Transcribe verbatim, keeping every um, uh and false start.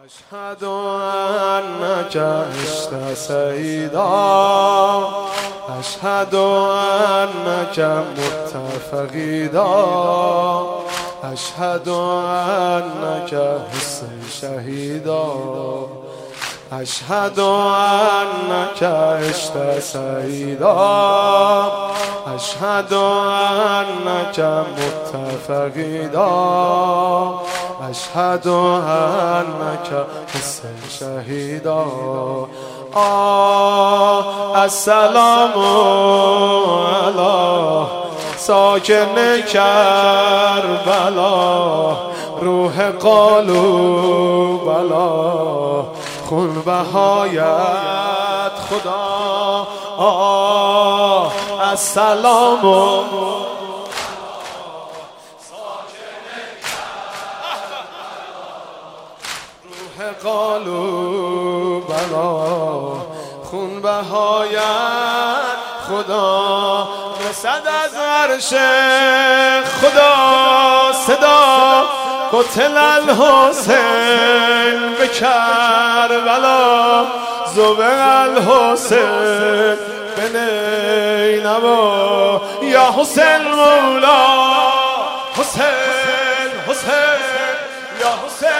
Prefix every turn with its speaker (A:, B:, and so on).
A: أشهد أنك عشت سيدا، أشهد أنك مت فقيدا، أشهد أنك حسين شهيدا، أشهد أنك عشت سيدا، أشهد أنك مت فقيدا، أشهد أنك حسين شهيدا. آه السلام على ساکن کربلا، روح قالوا بلا، خون بهایت خدا. آه السلام قالوا بلا، خون بهایت خدا. رسد از عرش خدا صدا، قتل الحسین به کربلا، ذبح الحسین به نینوا. یا حسین مولا، حسین حسین یا حسین